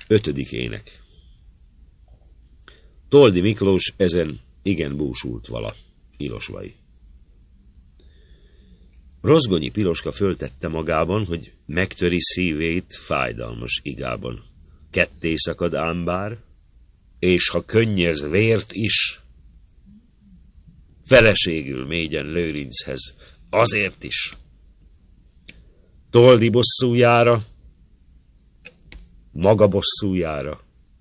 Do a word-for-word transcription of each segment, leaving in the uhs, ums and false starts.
Ötödik ének. Toldy Miklós ezen igen búsult vala, Ilosvai. Rozgonyi Piroska föltette magában, hogy megtöri szívét fájdalmas igában. Ketté szakad ám bár, és ha könnyez vért is, feleségül mégyen Lőrinchez, azért is. Toldy bosszújára, maga bosszújára,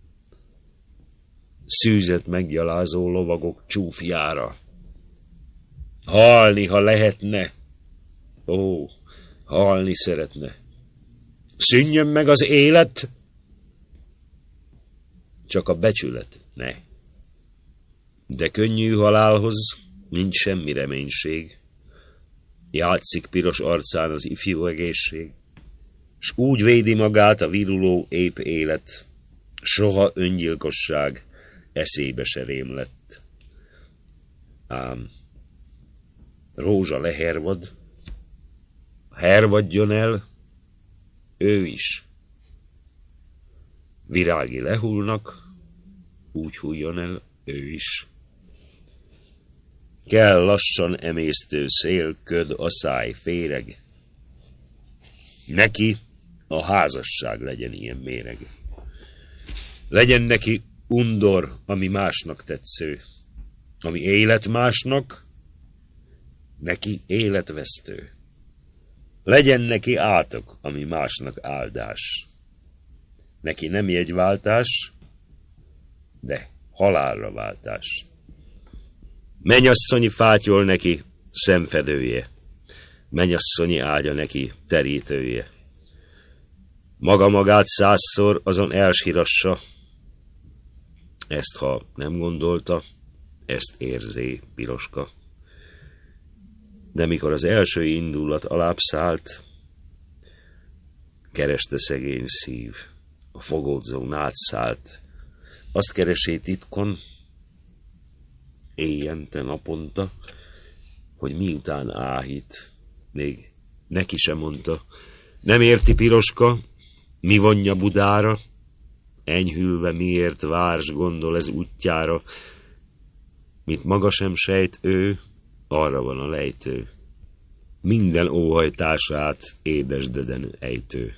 szűzet meggyalázó lovagok csúfjára. Halni, ha lehetne, ó, halni szeretne. Szűnjön meg az élet, csak a becsület ne. De könnyű halálhoz nincs semmi reménység. Játszik piros arcán az ifjú egészség, s úgy védi magát a viruló ép élet, soha öngyilkosság eszébe se rém lett. Ám rózsa lehervad, hervadjon el, ő is. Virági lehullnak, úgy hulljon el, ő is. Kell lassan emésztő szél, köd, a száj féreg. Neki a házasság legyen ilyen méreg. Legyen neki undor, ami másnak tetsző, ami élet másnak, neki életvesztő. Legyen neki átok, ami másnak áldás. Neki nem jegyváltás, de halálra váltás. Mennyasszonyi fátyol neki szemfedője, mennyasszonyi ágya neki terítője. Maga magát százszor azon elsirassa, ezt ha nem gondolta, ezt érzé Piroska. De mikor az első indulat alább szállt, kereste szegény szív, a fogódzón átszállt. Azt keresé titkon, éjjente naponta, hogy miután áhít, még neki sem mondta. Nem érti Piroska, mi vonja Budára, enyhülve miért várs gondol ez útjára, mint maga sem sejt ő, arra van a lejtő. Minden óhajtását édesdeden ejtő.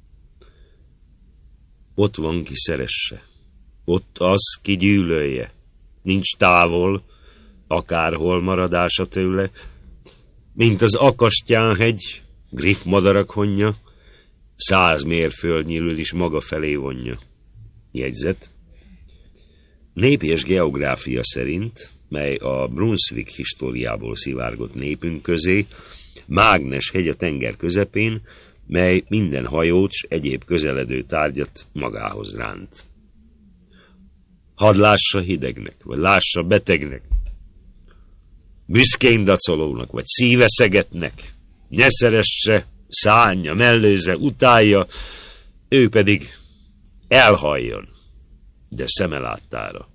Ott van, ki szeresse, ott az, ki gyűlölje. Nincs távol, akárhol maradása tőle, mint az Akastyánhegy, griffmadarak honja, száz mérföldnyilül is maga felé vonja. Jegyzet. Népi és geográfia szerint, mely a Brunswick históriából szivárgott népünk közé, mágnes hegy a tenger közepén, mely minden hajót s egyéb közeledő tárgyat magához ránt. Hadd lássa hidegnek, vagy lássa betegnek, büszkén dacolónak, vagy szíveszegetnek, ne szeresse, szánja, mellőzze, utálja, ő pedig elhalljon, de szeme láttára.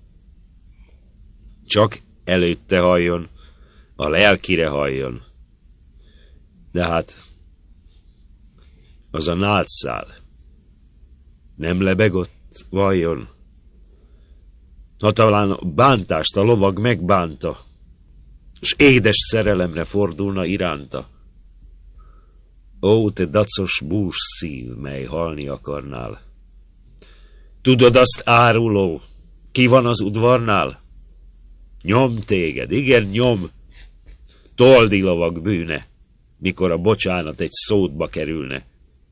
Csak előtte halljon, a lelkire halljon, de hát az a nátszál nem lebegott valljon. Ha talán a bántást a lovag megbánta, s édes szerelemre fordulna iránta. Ó, te dacos bús szív, mely halni akarnál! Tudod azt, áruló, ki van az udvarnál? Nyom téged, igen, nyom! Toldy lovag bűne, mikor a bocsánat egy szótba kerülne.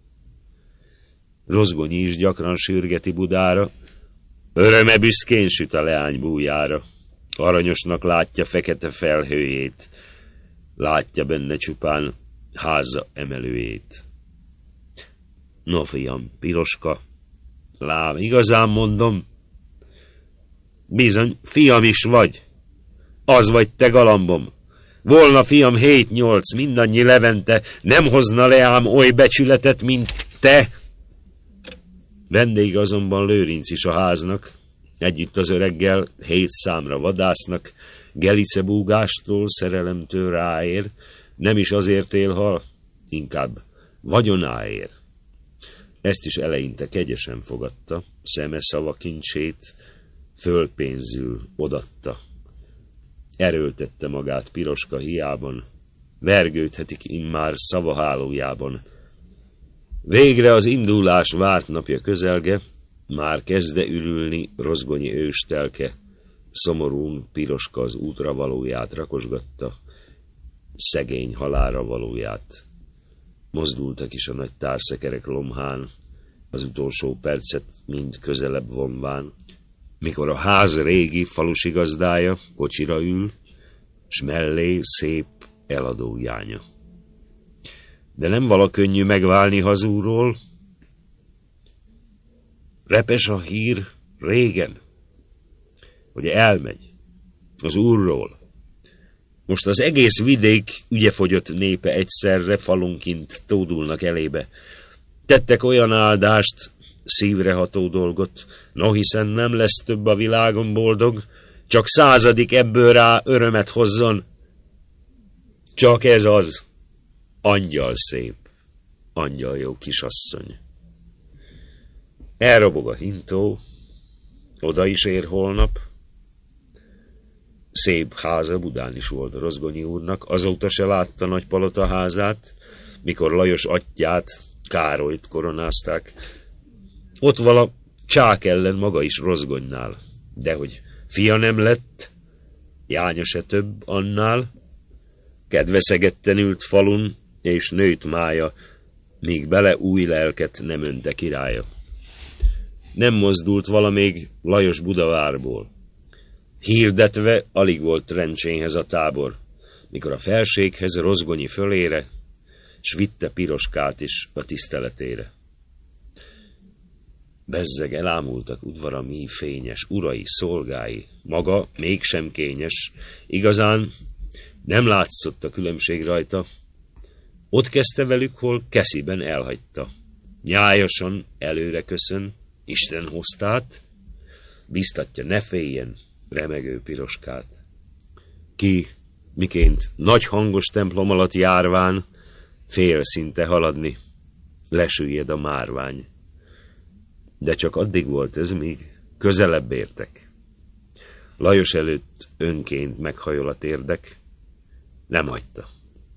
Rozgonyi is gyakran sürgeti Budára, öröme büszkén süt a leány bújára. Aranyosnak látja fekete felhőjét, látja benne csupán háza emelőjét. No, fiam, Piroska, lám, igazán mondom, bizony, fiam is vagy, az vagy te galambom. Volna, fiam, hét-nyolc, mindannyi levente, nem hozna le ám oly becsületet, mint te. Vendég azonban Lőrinc is a háznak, együtt az öreggel hét számra vadásznak, gelicebúgástól, szerelemtől ráér, nem is azért él hal, inkább vagyonáér. Ezt is eleinte kegyesen fogadta, szeme szava kincsét fölpénzül odatta. Erőltette magát Piroska hiában, vergődhetik immár szavahálójában. Végre az indulás várt napja közelge, már kezde ürülni rozgonyi őstelke, szomorún Piroska az útra valóját rakosgatta, szegény halálra valóját. Mozdultak is a nagy társzekerek lomhán, az utolsó percet mind közelebb vonván, mikor a ház régi falusi gazdája kocsira ül, s mellé szép eladó jánya. De nem vala könnyű megválni hazúról. Repes a hír régen, hogy elmegy az úrról. Most az egész vidék ügyefogyott népe egyszerre falunkint tódulnak elébe. Tettek olyan áldást, szívreható dolgot, no hiszen nem lesz több a világon boldog, csak századik ebből rá örömet hozzon. Csak ez az, angyal szép, angyal jó kisasszony. Elrobog a hintó, oda is ér holnap. Szép háza Budán is volt a Rozgonyi úrnak, azóta se látta Nagypalota házát, mikor Lajos atyját, Károlyt koronázták. Ott vala csák ellen maga is Rozgonynál, de hogy fia nem lett, jánya se több annál, kedveszegetten ült falun, és nőtt mája, míg bele új lelket nem önte királya. Nem mozdult valamíg Lajos Budavárból. Hirdetve alig volt Trencsénhez a tábor, mikor a felséghez Rozgonyi fölére, s vitte Piroskát is a tiszteletére. Bezzeg elámultak udvara mi fényes, urai, szolgái, maga mégsem kényes, igazán nem látszott a különbség rajta. Ott kezdte velük, hol Kesziben elhagyta. Nyájasan előre köszön, Isten hoztát, biztatja, ne féljen, remegő Piroskát. Ki, miként nagy hangos templom alatt járván, fél szinte haladni, lesüllyed a márvány. De csak addig volt ez, míg közelebb értek. Lajos előtt önként meghajol a térdek, nem hagyta.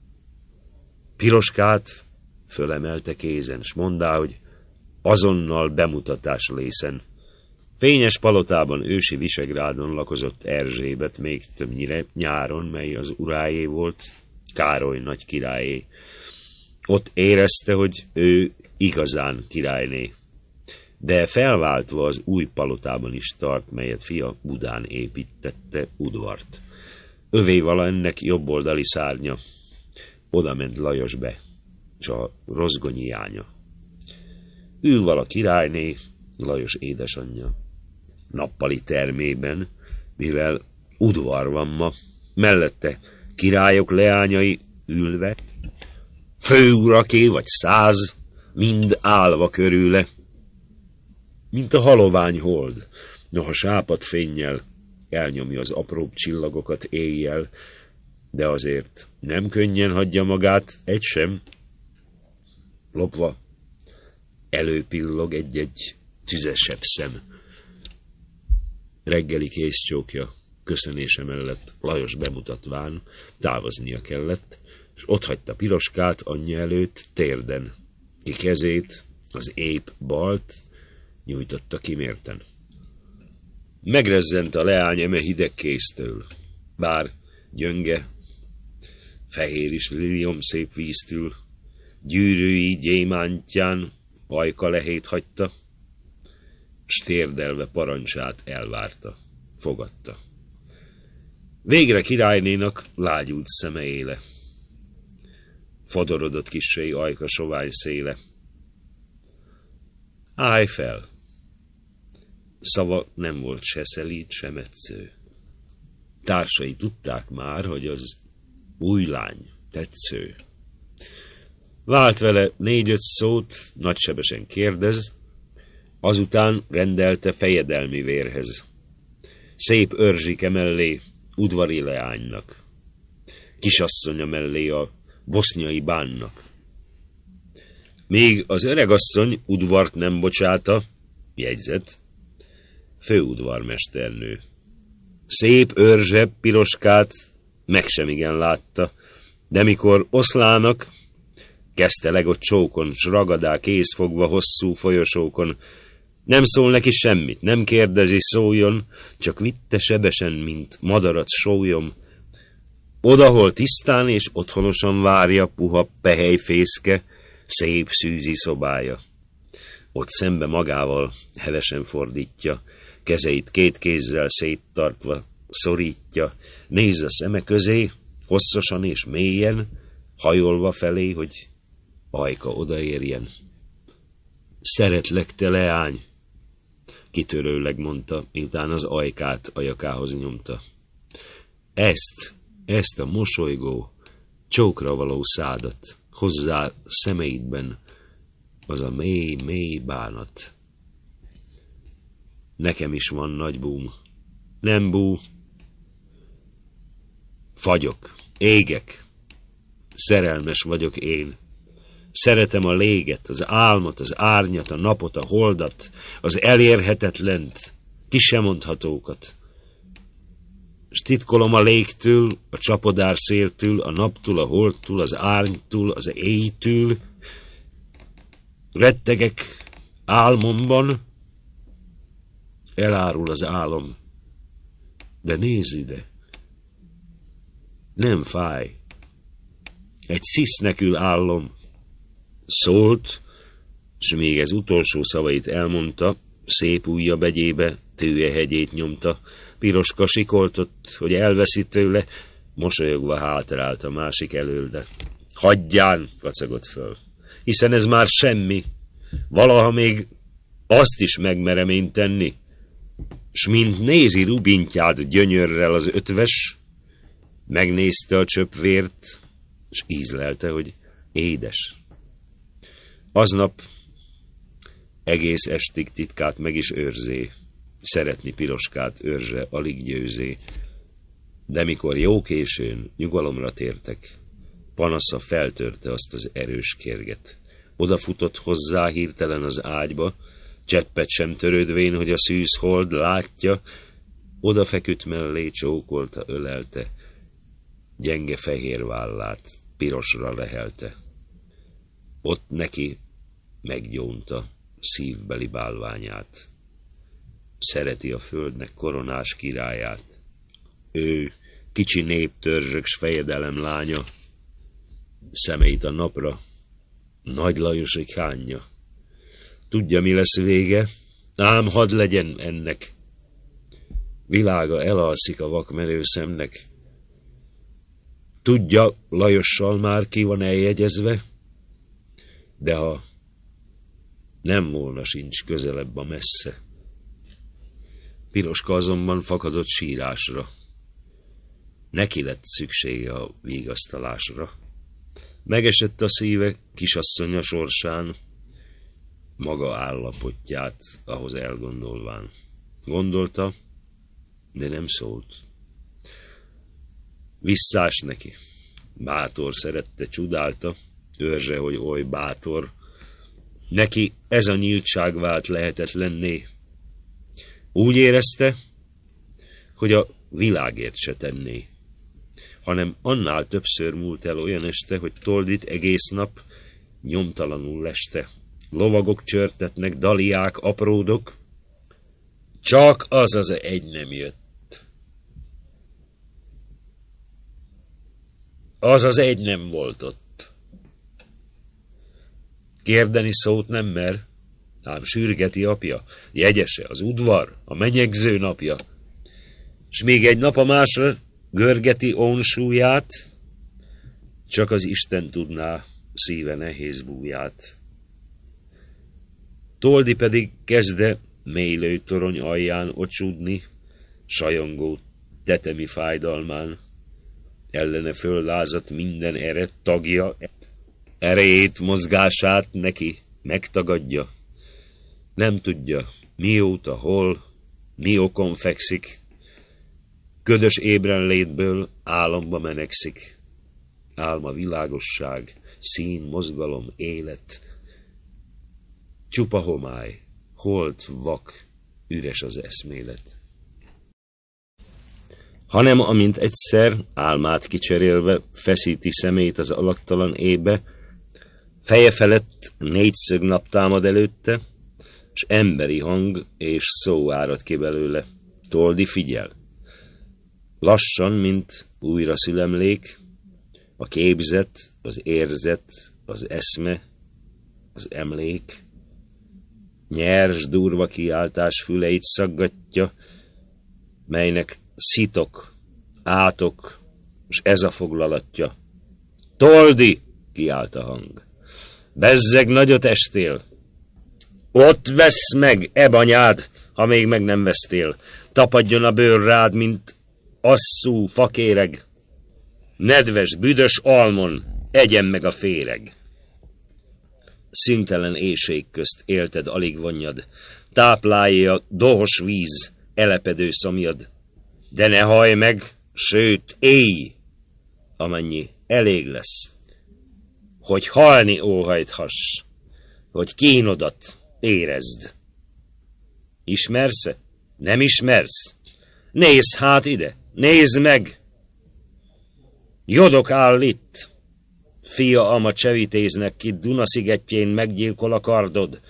Piroskát fölemelte kézen, s mondá, hogy azonnal bemutatás lészen. Fényes palotában ősi Visegrádon lakozott Erzsébet még többnyire nyáron, mely az urájé volt, Károly nagy királyé. Ott érezte, hogy ő igazán királyné. De felváltva az új palotában is tart, melyet fia Budán építette udvart. Övé vala ennek jobboldali szárnya. Oda ment Lajos be, s a Rozgonyi jánya. Ül vala királyné, Lajos édesanyja. Nappali termében, mivel udvar van ma, mellette királyok leányai ülve, főuraké vagy száz, mind állva körüle, mint a halovány hold, noha sápadt fénnyel elnyomja az apróbb csillagokat éjjel, de azért nem könnyen hagyja magát egy sem. Lopva előpillog egy-egy tüzesebb szem. Reggeli kézcsókja köszönése mellett Lajos bemutatván távoznia kellett, és otthagyta Piroskát anyja előtt térden, ki kezét, az épp balt nyújtotta kimérten. Megrezzent a leány eme hideg kéztől, bár gyönge, fehér is liliom szép víztül, gyűrűi gyémántján ajka lehét hagyta, s térdelve parancsát elvárta, fogadta. Végre királynénak lágyult szeme éle, fodorodott kissé ajka sovány széle. Állj fel! Szava nem volt se szelíd, se metsző. Társai tudták már, hogy az új lány tetsző. Vált vele négy-öt szót, nagysebesen kérdez, azután rendelte fejedelmi vérhez. Szép őrzsike mellé udvari leánynak, kisasszonya mellé a boszniai bánnak. Még az öregasszony udvart nem bocsáta, jegyzet, főudvarmesternő. Szép őrzse Piroskát meg sem igen látta, de mikor Oszlának kezdte legott csókon, s ragadá kézfogva hosszú folyosókon, nem szól neki semmit, nem kérdezi, szóljon, csak vitte sebesen, mint madarat sólyom, odahol tisztán és otthonosan várja puha pehelyfészke, szép szűzi szobája. Ott szembe magával hevesen fordítja, kezeit két kézzel széttartva szorítja, néz a szeme közé, hosszasan és mélyen, hajolva felé, hogy ajka odaérjen. Szeretlek, te leány, kitörőleg mondta, miután az ajkát a nyakához nyomta. Ezt, ezt a mosolygó, csókra való szádat, hozzá szemeidben az a mély, mély bánat. Nekem is van nagy búm. Nem bú. Fagyok, égek. Szerelmes vagyok én. Szeretem a léget, az álmot, az árnyat, a napot, a holdat, az elérhetetlent, ki sem mondhatókat. S titkolom a légtől, a csapodár széltől, a naptól, a holdtól, az árnytól, az éjtől. Rettegek álmomban, elárul az álom. De nézz ide, nem fáj. Egy szisznek ül állom. Szólt, s még ez utolsó szavait elmondta, szép ujja begyébe tőjehegyét nyomta. Piroska sikoltott, hogy elveszi tőle, mosolyogva hátrált a másik elölde. Hagyján, kacagott föl, hiszen ez már semmi. Valaha még azt is megmerem én tenni. S mint nézi Rubintyát gyönyörrel az ötves, megnézte a csöpvért, s ízlelte, hogy édes. Aznap egész estig titkát meg is őrzé, szeretni Piroskát őrzse alig győzé, de mikor jó későn nyugalomra tértek, panasza feltörte azt az erős kérget. Odafutott hozzá hirtelen az ágyba, cseppet sem törődvén, hogy a szűz hold látja, odafeküdt mellé, csókolta, ölelte, gyenge fehér vállát pirosra lehelte. Ott neki meggyónta szívbeli bálványát. Szereti a földnek koronás királyát. Ő kicsi néptörzsök s fejedelem lánya, szemeit a napra Nagy Lajosig hányja. Tudja, mi lesz vége, ám hadd legyen ennek. Világa elalszik a vakmerő szemnek. Tudja, Lajossal már ki van eljegyezve, de ha nem volna, sincs közelebb a messze. Piroska azonban fakadott sírásra. Neki lett szüksége a vigasztalásra. Megesett a szíve kisasszonya sorsán, maga állapotját ahhoz elgondolván. Gondolta, de nem szólt. Visszás neki. Bátor szerette, csodálta, őrzse, hogy oly bátor. Neki ez a nyíltság vált lehetetlenné. Úgy érezte, hogy a világért se tenné, hanem annál többször múlt el olyan este, hogy Toldit egész nap nyomtalanul leste. Lovagok csörtetnek, daliák, apródok, csak az az egy nem jött. Az az egy nem volt ott. Kérdeni szót nem mer, ám sürgeti apja, jegyese, az udvar, a menyegző napja, s még egy nap a másra görgeti ónsúlyát, csak az Isten tudná szíve nehéz búját. Toldi pedig kezde mélylő torony alján ocsúdni, sajongó tetemi fájdalmán, ellene föllázadt minden ered tagja, erejét, mozgását neki megtagadja. Nem tudja, mióta, hol, mi okon fekszik, ködös ébrenlétből álomba menekszik. Álma világosság, szín, mozgalom, élet, Csupa homály, holt, vak, üres az eszmélet. Hanem amint egyszer, álmát kicserélve, feszíti szemét az alaktalan éjbe, feje felett négyszög nap támad előtte, s emberi hang és szó árad ki belőle. Toldi figyel. Lassan, mint újra szülemlék, a képzet, az érzet, az eszme, az emlék, nyers, durva kiáltás füleit szaggatja, melynek szitok, átok, s ez a foglalatja. Toldi! Kiált a hang. Bezzeg nagyot estél! Ott vesz meg, ebanyád, ha még meg nem vesztél. Tapadjon a bőr rád, mint asszú fakéreg. Nedves, büdös almon, egyen meg a féreg. Szüntelen éjség közt élted alig vonnyad, táplálja dohos víz, elepedő szomjad. De ne hajj meg, sőt, élj, amennyi elég lesz, hogy halni óhajthass, hogy kínodat érezd. Ismersz-e? Nem ismersz? Nézz hát ide, nézd meg! Jodok áll itt, fia ama csevitéznek ki, Dunaszigetjén meggyilkol a kardod,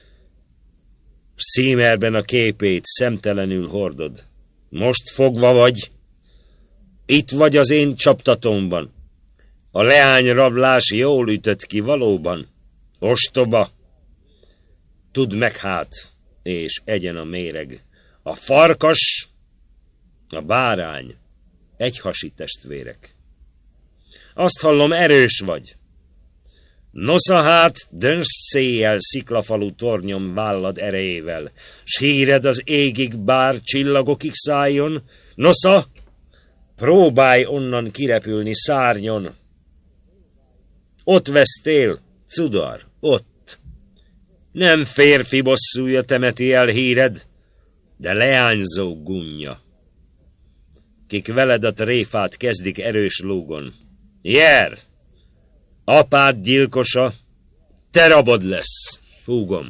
címerben a képét szemtelenül hordod. Most fogva vagy, itt vagy az én csaptatomban. A leányrablás jól ütött ki valóban. Ostoba, tudd meg hát, és egyen a méreg. A farkas, a bárány, egyhasi testvérek. Azt hallom, erős vagy. Nosza hát, dönts széjjel sziklafalu tornyom vállad erejével, s híred az égig bár csillagokig szálljon. Nosza, próbálj onnan kirepülni szárnyon. Ott vesztél, cudar, ott. Nem férfi bosszúja temeti el híred, de leányzó gunja. Kik veled a tréfát kezdik erős lúgon. Jer! Apád gyilkosa, te rabod lesz, húgom.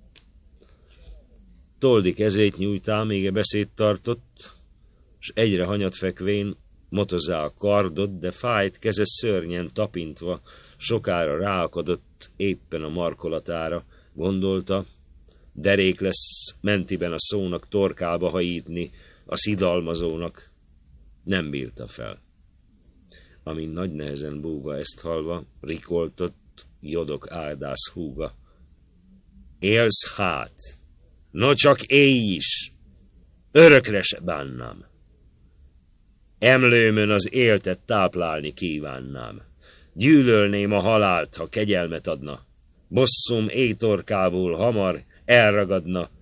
Toldi kezét nyújtál, még e beszéd tartott, s egyre hanyat fekvén motozá a kardot, de fájt keze szörnyen tapintva, sokára ráakadott éppen a markolatára, gondolta, derék lesz mentiben a szónak torkába hajítni a szidalmazónak. Nem bírta fel. Amint nagy nehezen búga ezt halva, rikoltott Jodok áldász húga. Élsz hát, no csak élj is, örökre se bánnám. Emlőmön az éltet táplálni kívánnám. Gyűlölném a halált, ha kegyelmet adna. Bosszúm éjtorkából hamar elragadna.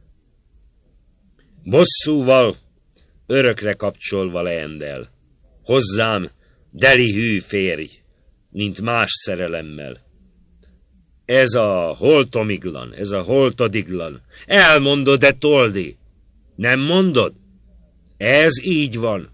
Bosszúval örökre kapcsolva leendel. Hozzám deli hű férj, mint más szerelemmel. Ez a holtomiglan, ez a holtodiglan. Elmondod, de Toldi? Nem mondod? Ez így van.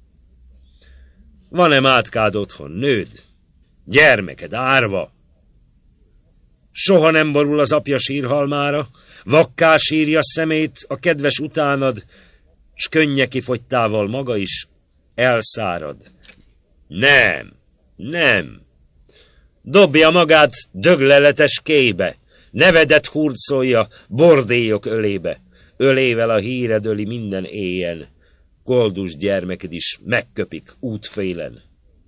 Van-e mátkád otthon, nőd? Gyermeked, árva? Soha nem borul az apja sírhalmára, vakká sírja szemét a kedves utánad, s könnye kifogytával maga is elszárad. Nem, nem. Dobja magát dögleletes kébe, nevedet hurcolja bordélyok ölébe, ölével a híred öli minden éjjel, koldus gyermeked is megköpik útfélen.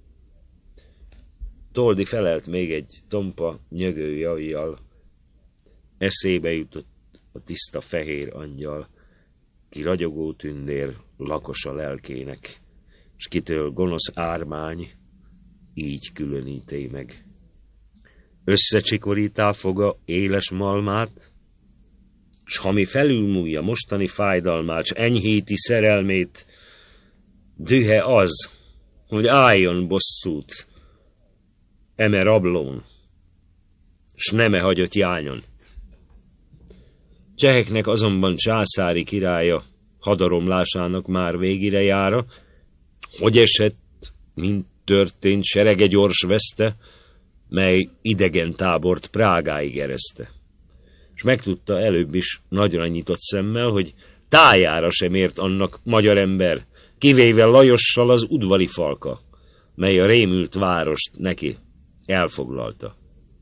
Toldi felelt még egy tompa nyögő jajjal. Eszébe jutott a tiszta fehér angyal, ki ragyogó tündér lakos a lelkének, s kitől gonosz ármány így különíté meg. Összecsikorítál foga éles malmát, s ha mi felülmúlja mostani fájdalmát, s enyhíti szerelmét, dühe az, hogy álljon bosszút, eme rablón, s neme hagyott jányon. Cseheknek azonban császári királya hadaromlásának már végire jára, hogy esett, mint történt, serege gyors veszte, mely idegen tábort Prágáig ereszte. s megtudta előbb is nagyra nyitott szemmel, hogy tájára sem ért annak magyar ember, kivéve Lajossal az udvari falka, mely a rémült várost neki elfoglalta.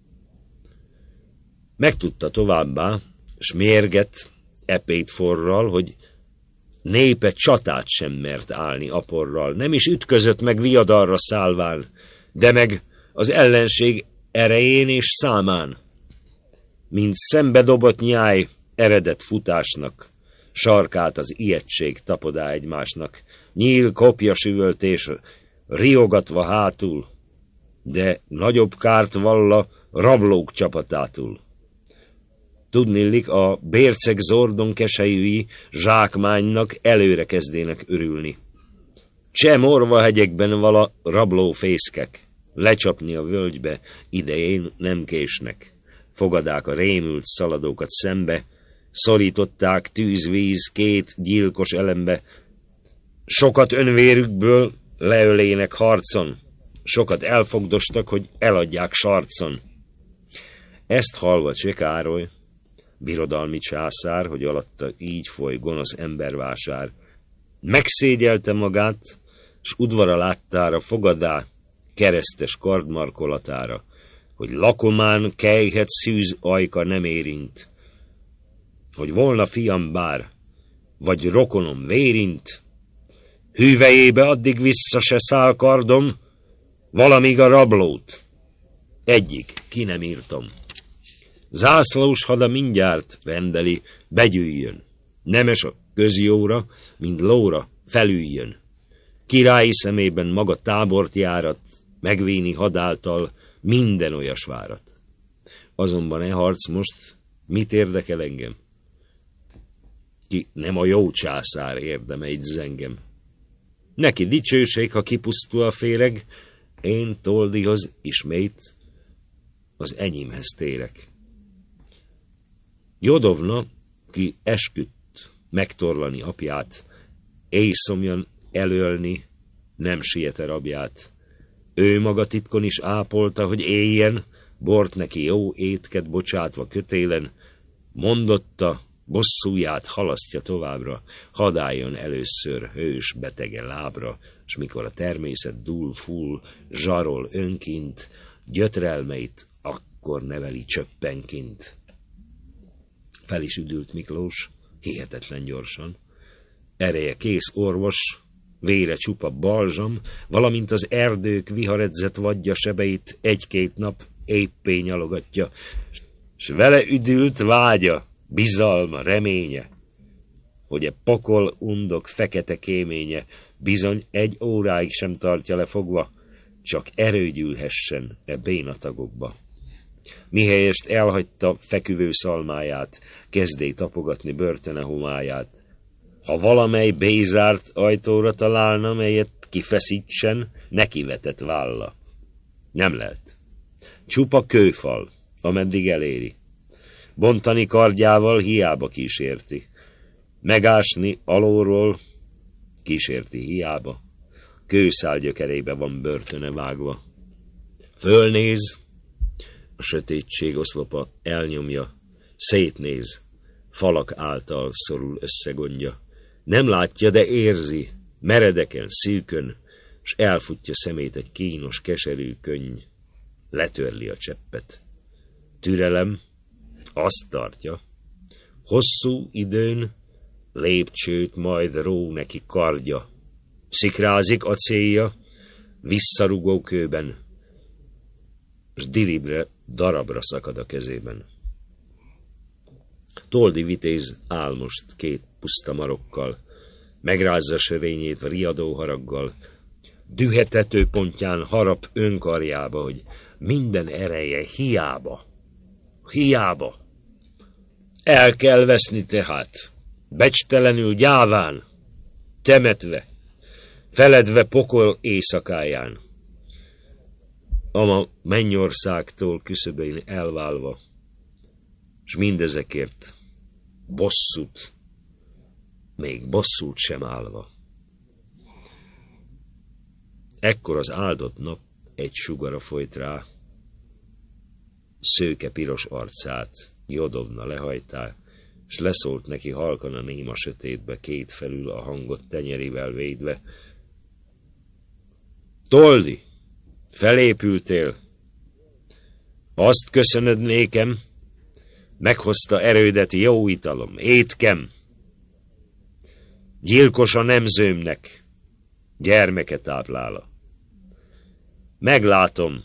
Megtudta továbbá, s mérget epét forral, hogy népe csatát sem mert állni aporral, nem is ütközött meg viadalra szállván, de meg az ellenség erején és számán, mint szembe dobott nyáj eredet futásnak, sarkát az ijegység tapodá egymásnak, nyíl kopja süvöltés, riogatva hátul, de nagyobb kárt valla rablók csapatától. Tudnillik, a bérceg zordon keselyűi zsákmánynak előre kezdének örülni. Cseh morvahegyekben vala rabló fészkek, lecsapni a völgybe idején nem késnek. Fogadák a rémült szaladókat szembe, szorították tűzvíz két gyilkos elembe, sokat önvérükből leölének harcon, sokat elfogdostak, hogy eladják sarcon. Ezt hallva Cseh Károly, birodalmi császár, hogy alatta így foly gonosz embervásár, megszégyelte magát, s udvara láttára fogadá keresztes kardmarkolatára, hogy lakomán kejhet szűz ajka nem érint, hogy volna fiam bár, vagy rokonom vérint, hűvejébe addig vissza se száll kardom, valamíg a rablót egyik ki nem írtom. Zászlós hada mindjárt rendeli, begyűjjön, nemes a közjóra, mint lóra felüljön. Királyi szemében maga tábort járat, megvéni hadáltal minden olyas várat. Azonban e harc most mit érdekel engem? Ki nem a jó császár érdeme így zengem. Neki dicsőség, ha kipusztul a féreg, én Toldihoz ismét az enyémhez térek. Jodovna, ki esküdt megtorlani apját, éjszomjan elölni nem siete rabját. Ő maga titkon is ápolta, hogy éljen, bort neki jó étket bocsátva kötélen, mondotta, bosszúját halasztja továbbra, hadd álljon először hős betege lábra, s mikor a természet dúl, full, zsarol önkint, gyötrelmeit akkor neveli csöppenkint. Fel is üdült Miklós, hihetetlen gyorsan. Ereje kész orvos, vére csupa balzsam, valamint az erdők viharedzett vadja sebeit egy-két nap éppé nyalogatja, s vele üdült vágya, bizalma, reménye, hogy e pokol undok fekete kéménye bizony egy óráig sem tartja le fogva, csak erő gyűlhessen e bénatagokba. Mihelyest elhagyta feküvő szalmáját, kezdé tapogatni börtöne homályát. Ha valamely bézárt ajtóra találna, melyet kifeszítsen, nekivetett válla. Nem lehet. Csupa kőfal, ameddig eléri. Bontani kardjával hiába kísérti. Megásni alóról kísérti hiába. Kőszál gyökerébe van börtöne vágva. Fölnéz, a sötétség oszlopa elnyomja, szétnéz, falak által szorul összegondja. Nem látja, de érzi, meredeken, szűkön, s elfutja szemét egy kínos, keserű könny. Letörli a cseppet. Türelem azt tartja, hosszú időn lépcsőt majd ró neki kardja. Szikrázik acélja, visszarugó kőben, s dilibre darabra szakad a kezében. Toldi vitéz áll most két puszta marokkal, megrázza sörényét riadó haraggal, dühetető pontján harap önkarjába, hogy minden ereje hiába, hiába. El kell veszni tehát, becstelenül gyáván, temetve, feledve pokol éjszakáján. Ama mennyországtól küszöbén elválva, s mindezekért bosszút, még bosszút sem állva. Ekkor az áldott nap egy sugara folyt rá, szőke piros arcát Jodovna lehajtál, s leszólt neki halkan a néma sötétbe, két felül a hangot tenyerével védve. Toldi, felépültél. Azt köszönöd nékem, meghozta erődet jó italom, étkem. Gyilkos a nemzőmnek, gyermeket táplála. Meglátom,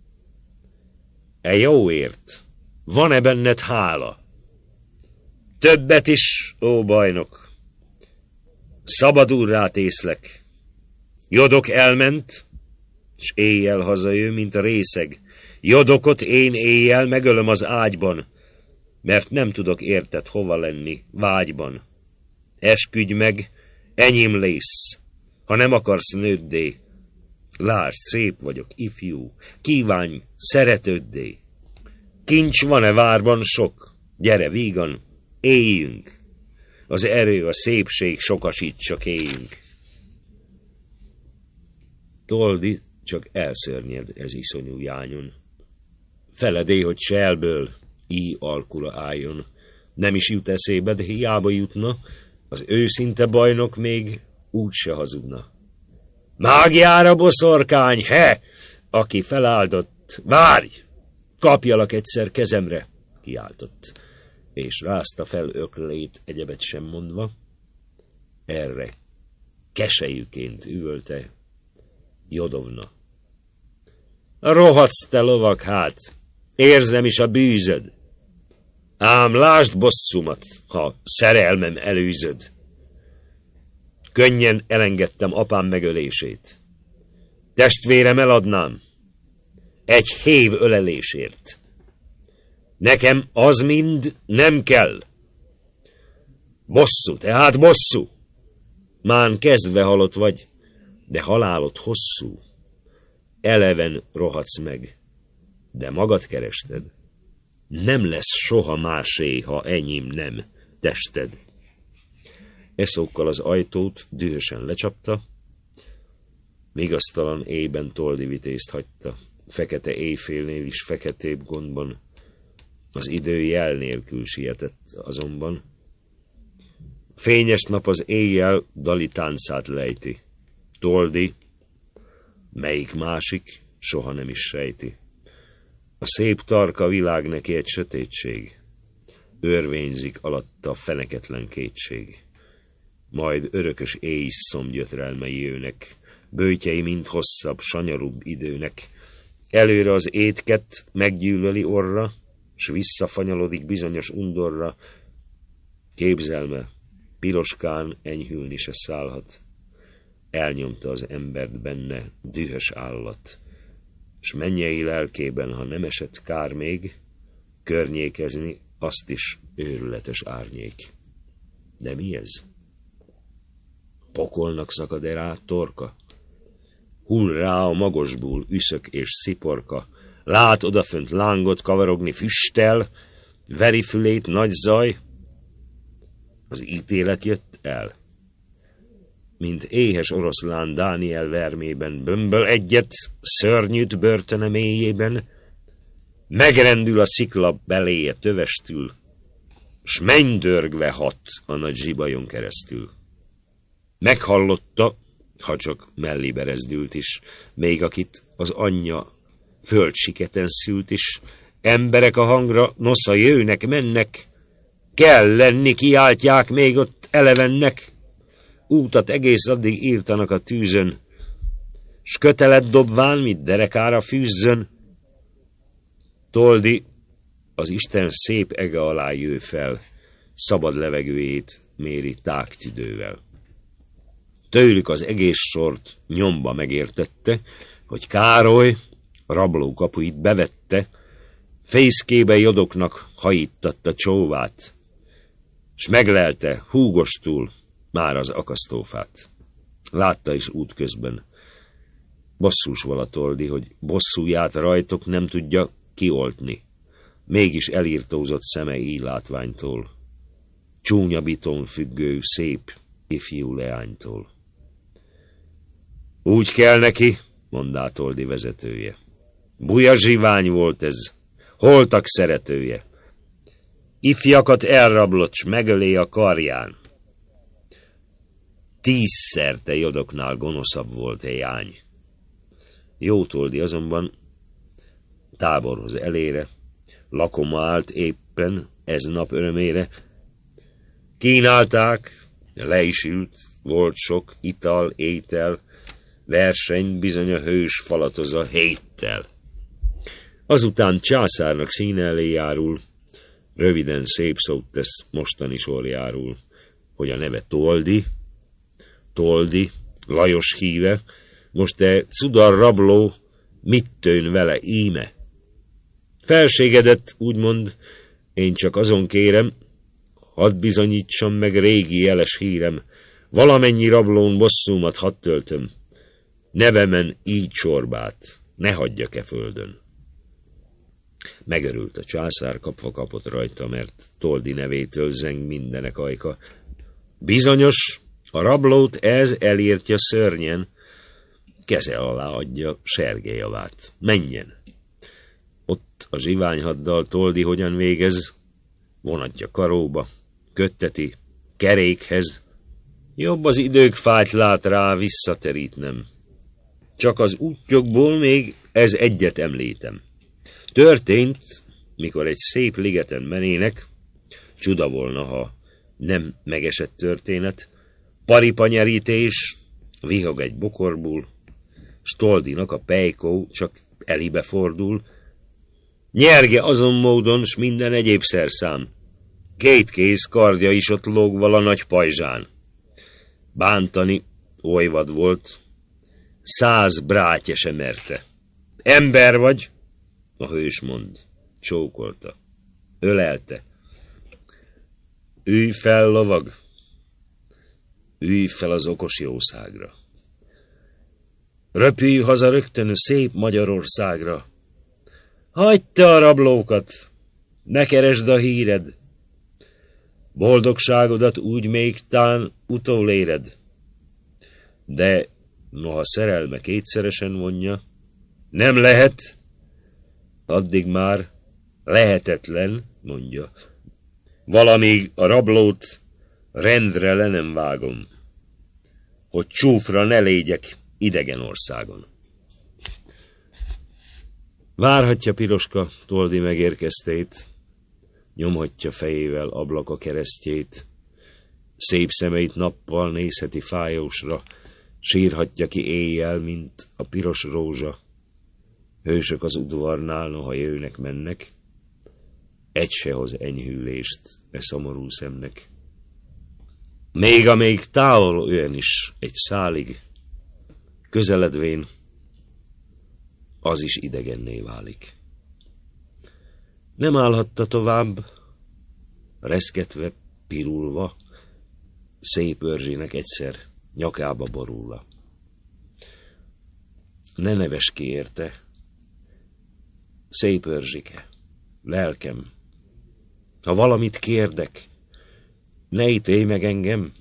e jóért van-e benned hála? Többet is, ó bajnok, szabadul rátészlek. Jodok elment, s éjjel hazajő, mint a részeg. Jodokot én éjjel megölöm az ágyban, mert nem tudok érted hova lenni vágyban. Esküdj meg, enyém lész, ha nem akarsz nőddé. Lásd, szép vagyok, ifjú, kívánj, szeretőddé. Kincs van-e várban sok, gyere vígan, éljünk. Az erő, a szépség sokasítsa kéjünk. Toldi csak elszörnyed ez iszonyú jányon. Feledé, hogy selből így alkula álljon. Nem is jut eszébe, de hiába jutna, az őszinte bajnok még úgyse hazudna. Mágiára, boszorkány, he! Aki feláldott, várj! Kapjalak egyszer kezemre, kiáltott, és rázta fel öklét egyebet sem mondva. Erre keselyűként üvölte Jodovna. Rohadsz, te lovak, hát, érzem is a bűzöd. Ám lásd bosszumat, ha szerelmem elűzöd. Könnyen elengedtem apám megölését. Testvérem eladnám egy hév ölelésért. Nekem az mind nem kell. Bosszú, tehát bosszú. Mán kezdve halott vagy, de halálod hosszú. Eleven rohadsz meg, de magad kerested. Nem lesz soha másé, ha enyém nem tested. Eszókkal az ajtót dühösen lecsapta, vigasztalan éjben Toldi vitézt hagyta, fekete éjfélnél is feketébb gondban, az idő jel nélkül sietett azonban. Fényes nap az éjjel dali táncát lejti, Toldi, melyik másik, soha nem is sejti. A szép tarka világ neki egy sötétség, örvényzik alatta feneketlen kétség. Majd örökös éjszom gyötrelmei jönnek, böjtjei mind hosszabb, sanyarúbb időnek. Előre az étket meggyűlöli orra, s visszafanyalodik bizonyos undorra. Képzelme, piroskán enyhülni se szállhat. Elnyomta az embert benne dühös állat, s mennyei lelkében, ha nem esett kár még, környékezni azt is őrületes árnyék. De mi ez? Pokolnak szakad-e rá torka? Hull rá a magosból üszök és sziporka, lát odafönt lángot kavarogni füsttel, veri fülét nagy zaj. Az ítélet jött el. Mint éhes oroszlán Dániel vermében bömböl egyet, szörnyűt börtöne mélyében, megrendül a szikla beléje tövestül, s mennydörgve hat a nagy zsibajon keresztül. Meghallotta, ha csak mellébe rezdült is, még akit az anyja földsiketen szült is, emberek a hangra nosza jönnek, mennek, kell lenni, kiáltják még ott elevennek, útat egész addig írtanak a tűzön, s kötelet dobván, mit derekára fűzzön. Toldi az Isten szép ege alá jő fel, szabad levegőjét méri tágtüdővel. Tőlük az egész sort nyomba megértette, hogy Károly rabló kapuit bevette, fészkébe Jodoknak hajíttatta csóvát, s meglelte húgostul már az akasztófát. Látta is útközben. Bosszús vala Toldi, hogy bosszúját rajtok nem tudja kioltni. Mégis elírtózott szeme így látványtól, csúnya biton függő, szép ifjú leánytól. Úgy kell neki, mondá Toldi vezetője. Buja zsivány volt ez, holtak szeretője. ifjakat elrablott, s megölé a karján. Tízszerte jodoknál gonoszabb volt e jány. Jó Toldi azonban táborhoz elére, lakoma állt éppen, ez nap örömére. Kínálták, le is ült, volt sok ital, étel, verseny, bizony a hős falatoza héttel. Azután császárnak színe elé járul, röviden szép szót tesz mostani sorjárul, hogy a neve Toldi, Toldi, Lajos híve, most te cudar rabló, mit tőn vele íme? Felségedet, úgymond, én csak azon kérem, hadd bizonyítsam meg régi jeles hírem, valamennyi rablón bosszúmat hadd töltöm, nevemen így csorbát, ne hagyjak-e földön. Megörült a császár, kapva kapott rajta, mert Toldi nevétől zeng mindenek ajka. Bizonyos, a rablót ez elírtja szörnyen, keze alá adja sergélyavát. Menjen! Ott a zsiványhaddal Toldi hogyan végez, vonatja karóba, kötteti, kerékhez. Jobb az idők fájt lát rá, visszaterítnem. Csak az útjogból még ez egyet említem. Történt, mikor egy szép ligeten menének, csuda volna, ha nem megesett történet, paripanyerítés, vihog egy bokorból, s Toldinak a pejkó csak elibe fordul, nyerge azon módon, s minden egyéb szerszám. Két kéz kardja is ott lóg vala nagy pajzsán. Bántani olyvad volt, száz brátye sem merte. Ember vagy? A hős mond, csókolta, ölelte. Ülj fel, lovag, ülj fel az okos jószágra. Röpülj haza rögtön szép Magyarországra. Hagyd te a rablókat, ne keresd a híred. Boldogságodat úgy még tán utoléred. De noha szerelme kétszeresen vonja, nem lehet, addig már lehetetlen, mondja. Valamíg a rablót rendre le nem vágom, hogy csúfra ne légyek idegen országon. Várhatja Piroska Toldi megérkeztét, nyomhatja fejével ablaka keresztjét, szép szemeit nappal nézheti fájósra, sírhatja ki éjjel, mint a piros rózsa. Hősök az udvarnál, noha jönnek mennek, egy se hoz enyhülést e szomorú szemnek. Még amíg távol olyan is egy szálig, közeledvén az is idegenné válik. Nem állhatta tovább, reszketve, pirulva, szép őrzsének egyszer nyakába borulva. Ne neves ki érte, szép őrzsike, lelkem, ha valamit kérdek, ne ítélj meg engem.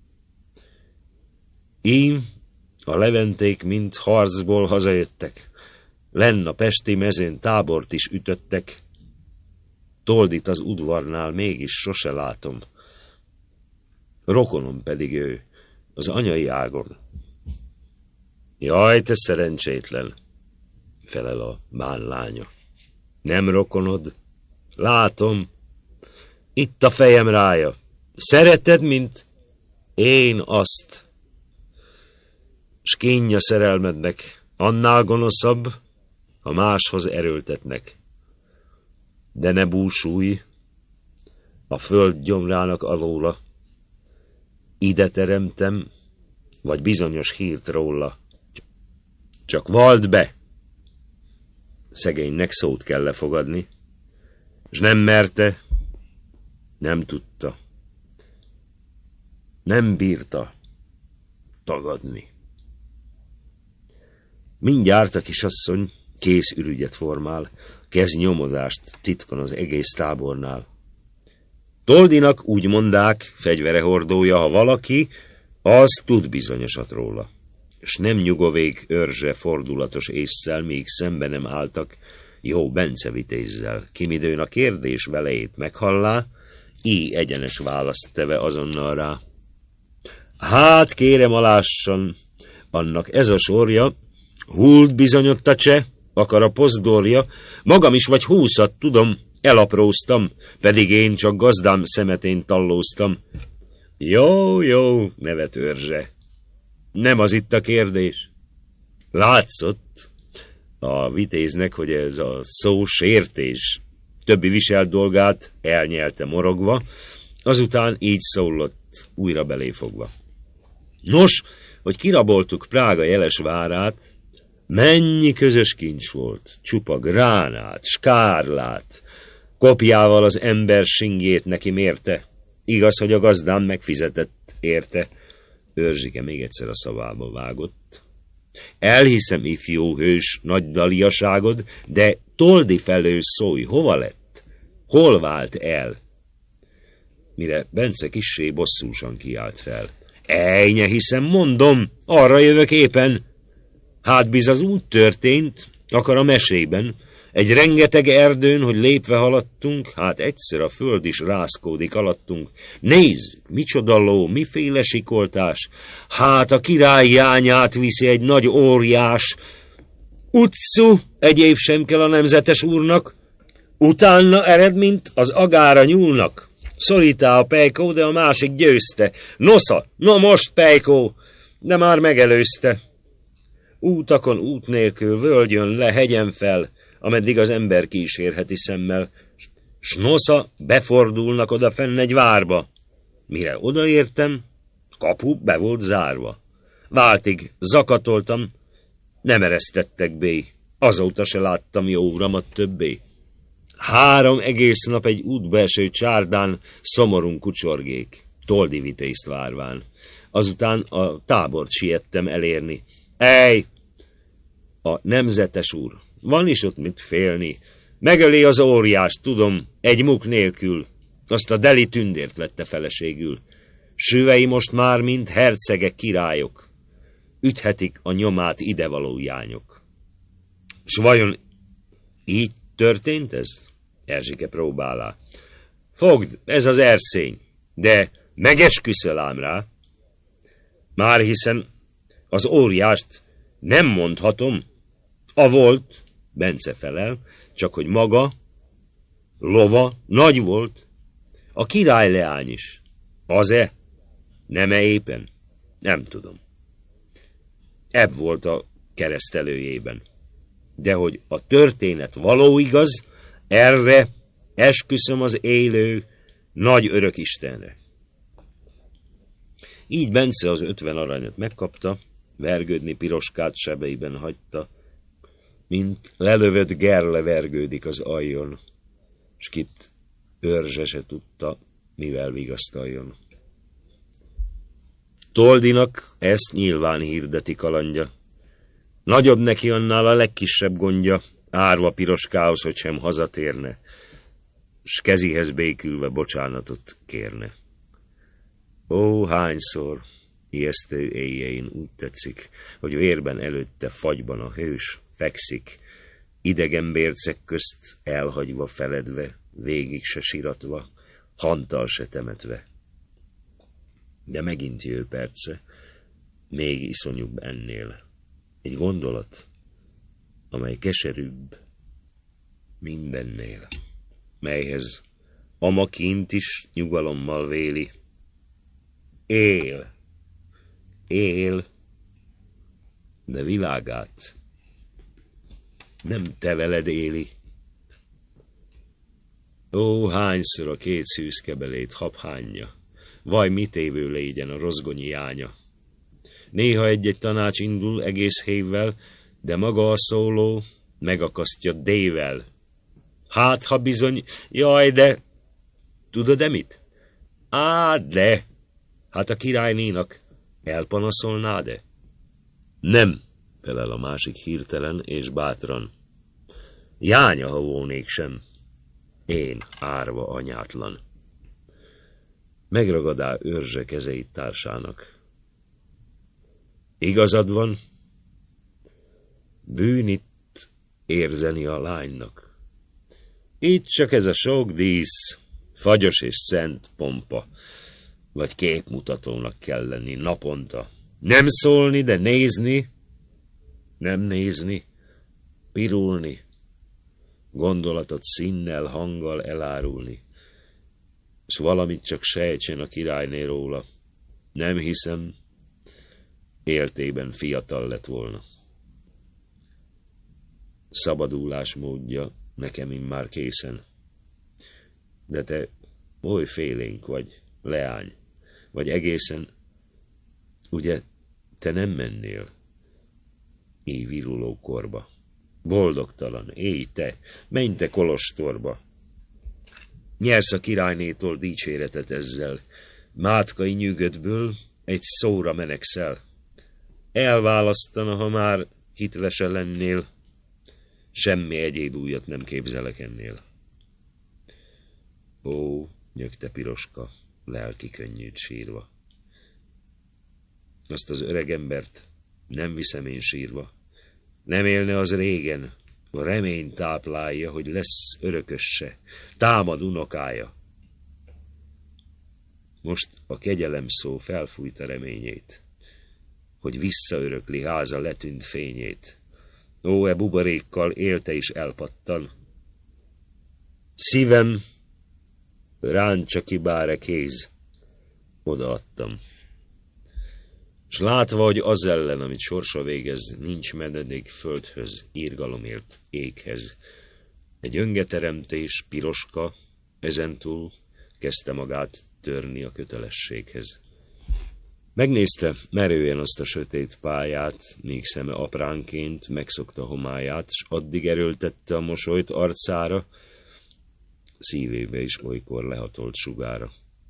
Ím a leventék mind harcból hazajöttek, lenn a pesti mezén tábort is ütöttek, Toldit az udvarnál mégis sose látom, rokonom pedig ő, az anyai ágon. Jaj, te szerencsétlen, felel a bán lánya. Nem rokonod, látom, itt a fejem rája. Szereted, mint én azt. S kínja szerelmednek, annál gonoszabb, ha máshoz erőltetnek. De ne búsulj a föld gyomrának alóla. Ide teremtem, vagy bizonyos hírt róla. Csak vald be! Szegénynek szót kell lefogadni, s nem merte, nem tudta, nem bírta tagadni. Mindjárt a kisasszony kész ürügyet formál, kezd nyomozást titkon az egész tábornál. Toldinak úgy mondák, fegyvere hordója, ha valaki, az tud bizonyosat róla. És nem nyugovég őrzse fordulatos ésszel, míg szembe nem álltak jó Bence vitézzel, kimidőn a kérdés velejét meghallá, I egyenes választ teve azonnal rá. Hát kérem alássan, annak ez a sorja, hult bizonyott a cseh, akar a pozdorja, magam is vagy húszat, tudom, elapróztam, pedig én csak gazdám szemetén tallóztam. Jó, jó, nevet Örzse. Nem az itt a kérdés. Látszott a vitéznek, hogy ez a szó sértés. Többi viselt dolgát elnyelte morogva, azután így szólott, újra beléfogva. Nos, hogy kiraboltuk Prága jeles várát, mennyi közös kincs volt, csupa gránát, skárlát, kopjával az ember singét neki mérte. Igaz, hogy a gazdám megfizetett érte. Örzsike még egyszer a szavába vágott. Elhiszem, ifjú hős, nagy daliaságod, de Toldi felől szólj, hova lett? Hol vált el? Mire Bence kissé bosszúsan kiált fel. Ejnye, hiszem, mondom, arra jövök éppen. Hát biz az úgy történt, akar a mesében, egy rengeteg erdőn, hogy lépve haladtunk, hát egyszer a föld is rázkódik alattunk. Nézzük, micsoda ló, miféle sikoltás, hát a király jányát viszi egy nagy óriás. Utcu, egyéb sem kell a nemzetes úrnak, utána ered, mint az agára nyúlnak. Szorítá a Pejkó, de a másik győzte. Nosza, no most Pejkó, de már megelőzte. Útakon, út nélkül, völgyön le, hegyen fel, ameddig az ember kísérheti szemmel, s nosza befordulnak oda fenn egy várba. Mire odaértem, kapu be volt zárva. Váltig zakatoltam, nem eresztettek bé, azóta se láttam jó uramat többé. Három egész nap egy útba eső csárdán szomorún kucsorgék, Toldi vitézt várván. Azután a tábort siettem elérni. Ej, a nemzetes úr, van is ott mit félni. Megöli az óriást, tudom, egy muk nélkül. Azt a deli tündért vette feleségül. Süvei most már mind hercegek, királyok. Üthetik a nyomát idevaló jányok. S vajon így történt ez? Erzsike próbálá. Fogd, ez az erszény, de megesküszel ám rá. Már hiszen az óriást nem mondhatom. A volt, Bence felel, csak hogy maga, lova, nagy volt. A király leány is. Az-e? Nem-e éppen? Nem tudom. Ebb volt a keresztelőjében. De hogy a történet való igaz, erre esküszöm az élő nagy örök Istenre. Így Bence az ötven aranyat megkapta, vergődni Piroskát sebeiben hagyta, mint lelövött gerle vergődik az aljon, s kit Örzse se tudta, mivel vigasztaljon. Toldinak ezt nyilván hirdeti kalandja. Nagyobb neki annál a legkisebb gondja, árva Piroskához, hogy sem hazatérne, s kezihez békülve bocsánatot kérne. Ó, hányszor ijesztő éjjein úgy tetszik, hogy vérben előtte fagyban a hős fekszik, idegen bércek közt elhagyva feledve, végig se siratva, hantal se temetve. De megint jő perce, még iszonyúbb ennél. Egy gondolat, amely keserűbb mindennél, melyhez ama kint is nyugalommal véli. Él, él, de világát nem te veled éli. Ó, hányszor a két szűzkebelét haphányja, vaj mit évő légyen a rozgonyi jánya. Néha egy-egy tanács indul egész hévvel, de maga a szóló megakasztja dével. Hát, ha bizony, jaj, de... Tudod-e mit? Á, de... Hát a királynénak elpanaszolnád-e? Nem, felel a másik hirtelen és bátran. Jánya, ha volnék sem. Én, árva anyátlan. Megragadá Örzse kezeit társának. Igazad van, bűn itt érzeni a lánynak. Itt csak ez a sok dísz, Fagyos és szent pompa, vagy képmutatónak kell lenni naponta. Nem szólni, de nézni, nem nézni, pirulni, gondolatot színnel, hanggal elárulni, és valamit csak sejtsen a királyné róla. Nem hiszem, éltében fiatal lett volna. Szabadulás módja nekem immár készen. De te oly félénk vagy, leány, vagy egészen, ugye te nem mennél így viruló korba. Boldogtalan, éj te, menj te kolostorba. Nyersz a királynétól dicséretet ezzel, mátkai nyűgödből egy szóra menekszel. Elválasztana, ha már hitvese lennél, semmi egyéb újat nem képzelek ennél. Ó, nyögte Piroska, lelki könnyűt sírva. Azt az öregembert nem viszem én sírva. Nem élne az régen, a remény táplálja, hogy lesz örökösse, támad unokája. Most a kegyelem szó felfújta reményét, hogy visszaörökli háza letűnt fényét. Ó, e buborékkal élte is elpattan. Szívem, ráncsa ki bár e kéz, odaadtam. S látva, hogy az ellen, amit sorsa végez, nincs menedék földhöz, írgalomért éghez. Egy öngeteremtés, Piroska, ezentúl kezdte magát törni a kötelességhez. Megnézte merően azt a sötét pályát, míg szeme apránként megszokta homályát, s addig erőltette a mosolyt arcára, szívébe is olykor lehatolt sugára.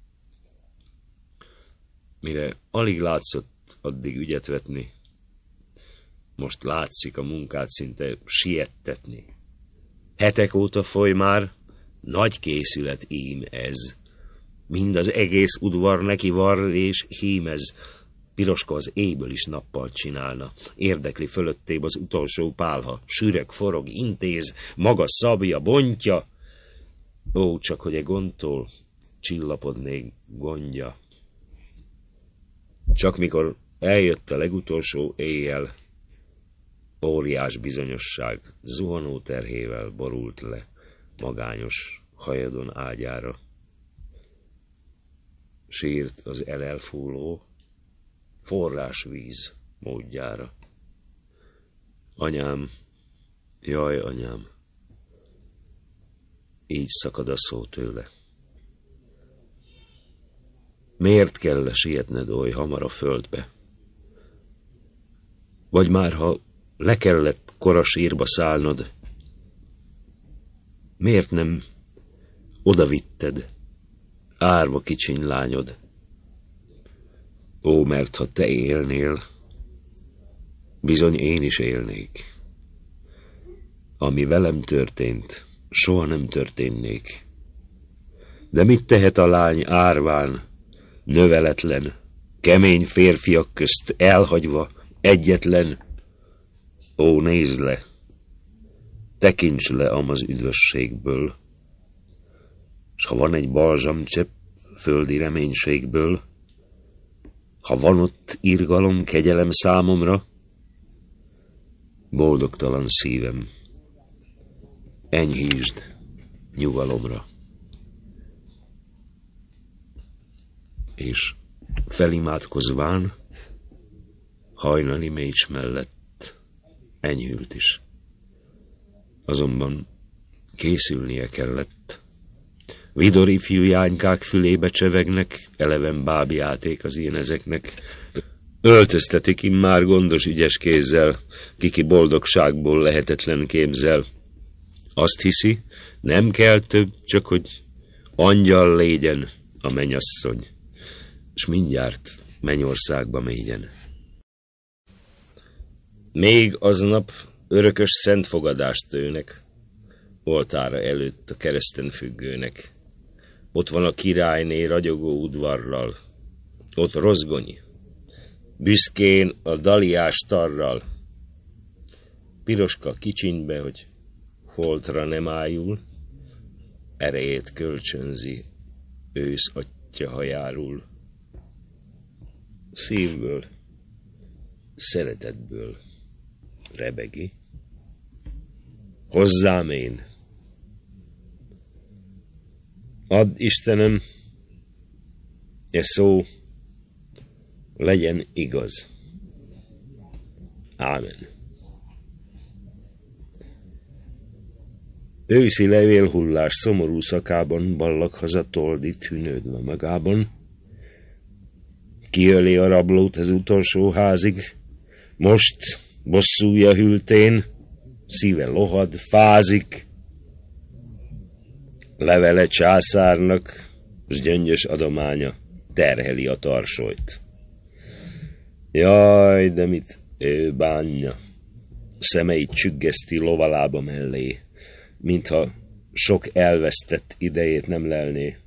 Mire alig látszott addig ügyet vetni, most látszik a munkát szinte siettetni. Hetek óta foly már, nagy készület ím ez. Mind az egész udvar neki var és hímez. Piroska az éjből is nappal csinálna. Érdekli fölöttébb az utolsó pálha. Sürög, forog, intéz, maga szabja, bontja. Ó, csak hogy egy gondtól csillapodnék gondja. Csak mikor eljött a legutolsó éjjel, óriás bizonyosság zuhanó terhével borult le magányos hajadon ágyára. Sírt az elelfúló forrásvíz módjára. Anyám, jaj, anyám, így szakad a szó tőle. Miért kell sietned oly hamar a földbe? Vagy már, ha le kellett kora sírba szállnod, miért nem odavitted árva kicsiny lányod? Ó, mert ha te élnél, bizony én is élnék. Ami velem történt, soha nem történnék. De mit tehet a lány árván, növeletlen, kemény férfiak közt elhagyva, egyetlen? Ó, nézd le, tekints le amaz üdvösségből, s ha van egy balzsamcsepp földi reménységből, ha van ott irgalom, kegyelem számomra, boldogtalan szívem, enyhítsd nyugalomra. És felimádkozván hajnali mécs mellett enyhült is. Azonban készülnie kellett. Vidor ifjú jánykák fülébe csevegnek, eleven bábjáték az ilyen ezeknek. Öltöztetik immár gondos ügyes kézzel, kiki boldogságból lehetetlen képzel. Azt hiszi, nem kell több, csak hogy angyal légyen a mennyasszony, s mindjárt mennyországba mégyen. Még aznap örökös szent fogadást tőnek, oltára előtt a kereszten függőnek. Ott van a királyné ragyogó udvarral, ott Rozgonyi, büszkén a daliás tarral. Piroska kicsinybe, hogy holtra nem ájul, erejét kölcsönzi ősz atya hajáról. Szívből, szeretetből rebegi. Hozzám én. Add, Istenem, e szó legyen igaz. Ámen. Őszi levélhullás szomorú szakában ballag haza Toldi tűnődve magában. Kiöli a rablót az utolsó házig, most bosszúja hűltén, szíve lohad, fázik. Levele császárnak, s gyöngyös adománya terheli a tarsolyt. Jaj, de mit ő bánja, szemeit csüggeszti lovalába mellé, mintha sok elvesztett idejét nem lelné.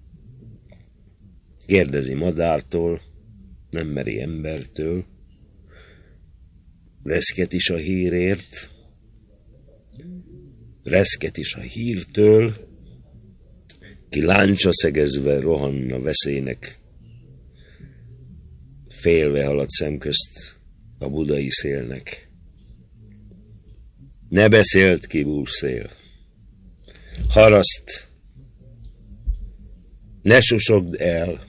Kérdezi madártól, nem meri embertől, reszket is a hírért, reszket is a hírtől, ki láncsa szegezve rohanna veszélynek, félve halad szemközt a budai szélnek. Ne beszélt ki, búrszél, haraszt, ne susogd el,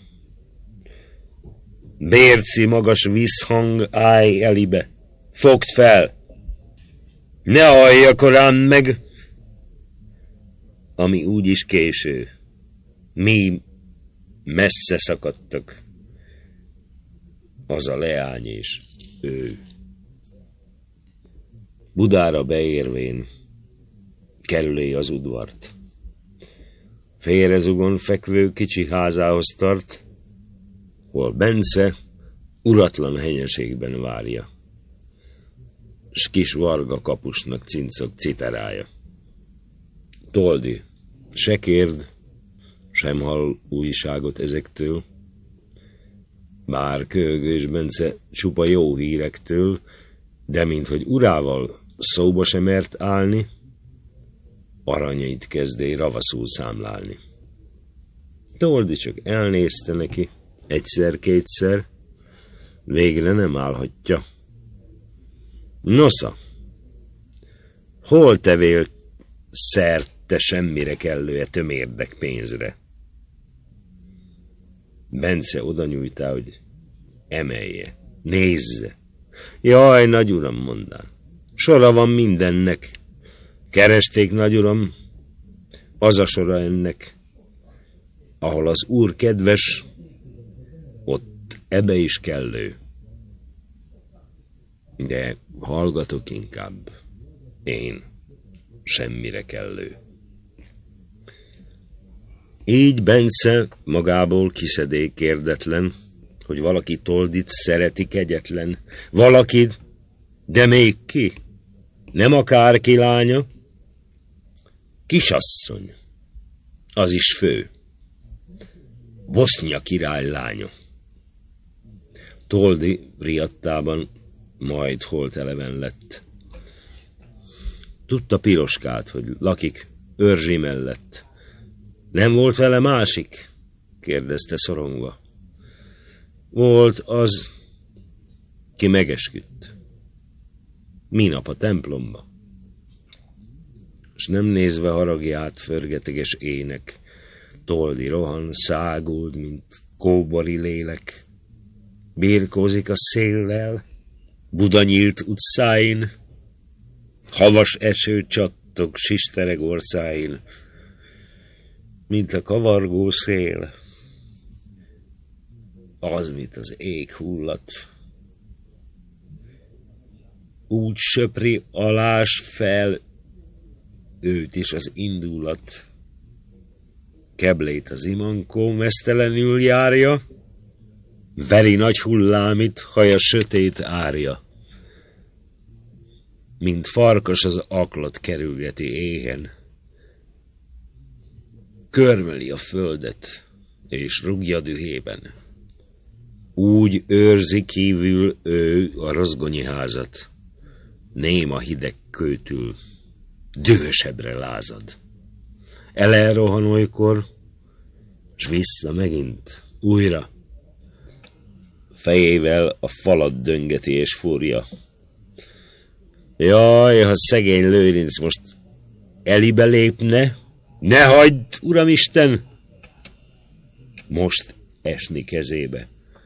bérci magas visszhang, állj elibe, fogd fel, ne hallja korán meg, ami úgyis késő, mi messze szakadtak, az a leány és ő. Budára beérvén kerülé az udvart. Félrezugon fekvő kicsi házához tart, hol Bence uratlan henyeségben várja, s kis varga kapusnak cincog citerája. Toldi se kérd, sem hall újságot ezektől, bár Kőgős Bence csupa jó hírektől, de minthogy urával szóba sem mert állni, aranyait kezdé ravaszul számlálni. Toldi csak elnézte neki, egyszer-kétszer, végre nem állhatja. Nosza, hol tevél szert te semmire kellő-e tömérdek pénzre? Bence oda nyújtá, hogy emelje, nézze. Jaj, nagyuram, mondá, sora van mindennek. Keresték, nagyuram, az a sora ennek. Ahol az úr kedves, ott ebbe is kellő. De hallgatok inkább, én semmire kellő. Így Bence magából kiszedé kérdetlen, hogy valaki Toldit szereti kegyetlen. Valakit, de még ki? Nem akárki lánya? Kisasszony, az is fő. Bosznia király lánya. Toldi riadtában majd holt eleven lett. Tudta Piroskát, hogy lakik Örzsi mellett. Nem volt vele másik? Kérdezte szorongva. Volt az, ki megesküdt. Minap a templomba. S nem nézve haragját förgeteges ének, Toldi rohan, száguld, mint kóbori lélek. Birkózik a széllel, Buda nyílt utcáin, havas eső csattog sistereg orszáin, mint a kavargó szél, az, mint az ég hullat. Úgy söpri alás fel őt is az indulat. Keblét az imankó mesztelenül járja, veri nagy hullámit, haja sötét árja. Mint farkas az aklat kerülgeti éhen. Körmeli a földet, és rúgja dühében. Úgy őrzi kívül ő a rozgonyi házat. Néma hideg kőtül, dühösebbre lázad. Elelrohan olykor, s vissza megint, újra. Fejével a falat döngeti és fúrja. Jaj, ha szegény Lőrinc most elibe lépne, ne hagyd, uramisten! Most esni kezébe.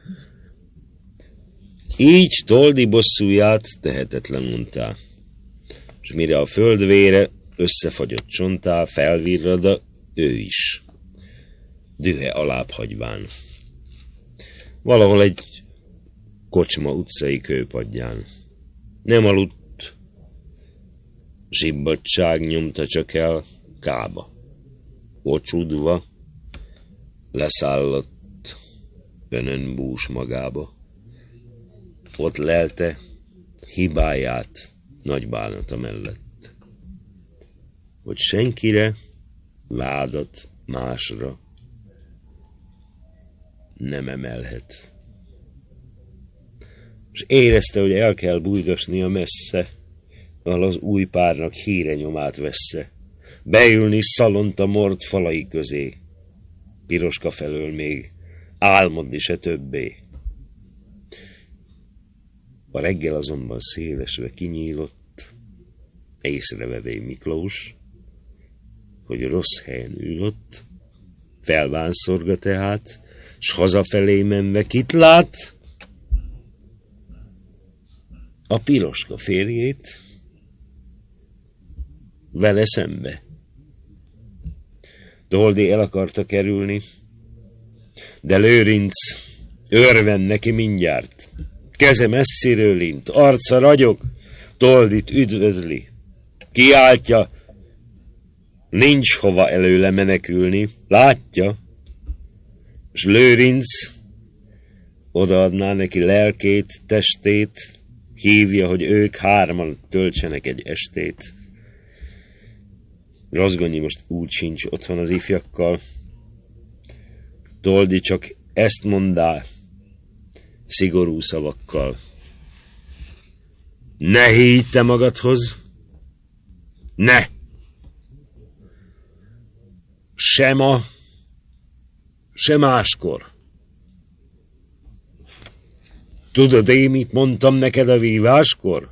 Így Toldy bosszúját tehetetlen mondtá, és mire a földvére összefagyott csontá, felvirrada ő is, dühe alább hagyván. Valahol egy kocsma utcai kőpadján. Nem aludt, zsibbadság nyomta csak el kába. Ocsudva leszállott önön bús magába. Ott lelte hibáját nagy bánata mellett, hogy senkire vádat másra nem emelhet. És érezte, hogy el kell bújgasnia messze, ahol az új párnak híre nyomát vessze, beülni szalonta mord falai közé, Piroska felől még álmodni se többé. A reggel azonban szélesre kinyílott, észrevevé Miklós, hogy rossz helyen ülött, felvánszorga tehát, s hazafelé menve kit lát? A Piroska férjét vele szembe. Toldy el akarta kerülni, de Lőrinc örven neki mindjárt. Keze messziről int, arca ragyog, Toldyt üdvözli. Kiáltja, nincs hova előle menekülni, látja, s Lőrinc odaadná neki lelkét, testét, hívja, hogy ők hárman töltsenek egy estét. Rozgonyi most úgy sincs otthon az ifjakkal. Toldy csak ezt mondá, szigorú szavakkal. Ne higgy te magadhoz, ne! Se ma, se máskor. Tudod én, mit mondtam neked a víváskor?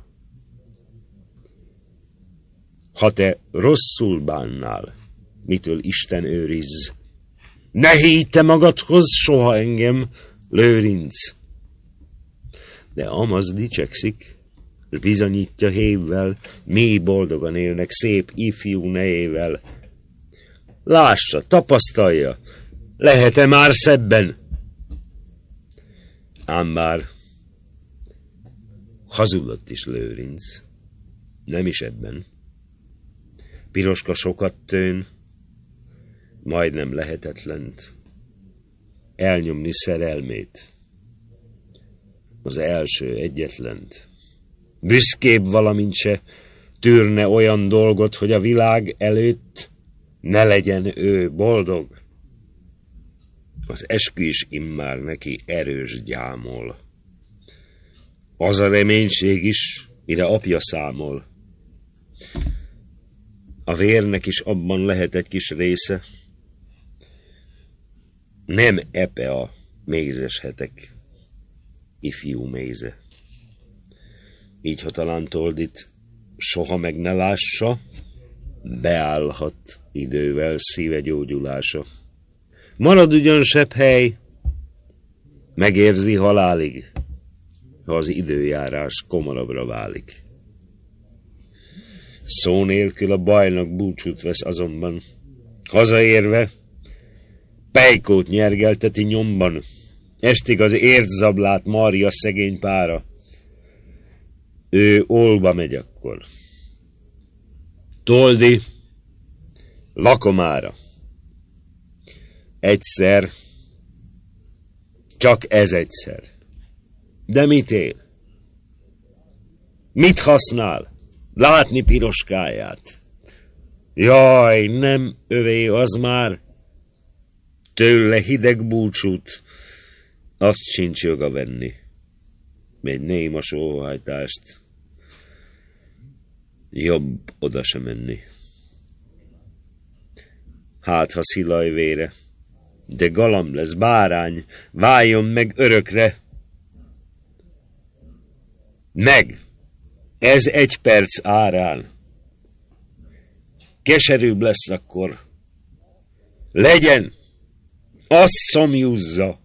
Ha te rosszul bánnál, mitől Isten őrizz, ne higgy te magadhoz soha engem, Lőrinc. De amaz dicsekszik, és bizonyítja hévvel, mély boldogan élnek szép ifjú nejével. Lássa, tapasztalja, lehet-e már szebben? Ám bár hazudott is Lőrinc, nem is ebben. Piroska sokat tőn, majdnem lehetetlent elnyomni szerelmét, az első egyetlent. Büszkébb valamint se tűrne olyan dolgot, hogy a világ előtt ne legyen ő boldog. Az eskü is immár neki erős gyámol. Az a reménység is, mire apja számol. A vérnek is abban lehet egy kis része. Nem epe a mézes hetek, ifjú méze. Így, ha talán Toldyt soha meg ne lássa, beállhat idővel szíve gyógyulása. Marad ugyan sebb hely, megérzi halálig, ha az időjárás komarabbra válik. Szó nélkül a bajnak búcsút vesz azonban. Hazaérve, pejkót nyergelteti nyomban. Estig az értzablát marja szegény pára. Ő olba megy akkor. Toldy lakomára. Egyszer, csak ez egyszer. De mit él? Mit használ? Látni Piroskáját. Jaj, nem övé az már. Tőle hideg búcsút, azt sincs joga venni. Egy néma sóhajtást, jobb oda se menni. Hát, ha Szilaj vére de galamb lesz, bárány, váljon meg örökre. Meg, ez egy perc árán. Keserűbb lesz akkor. Legyen, azt szomjúzza.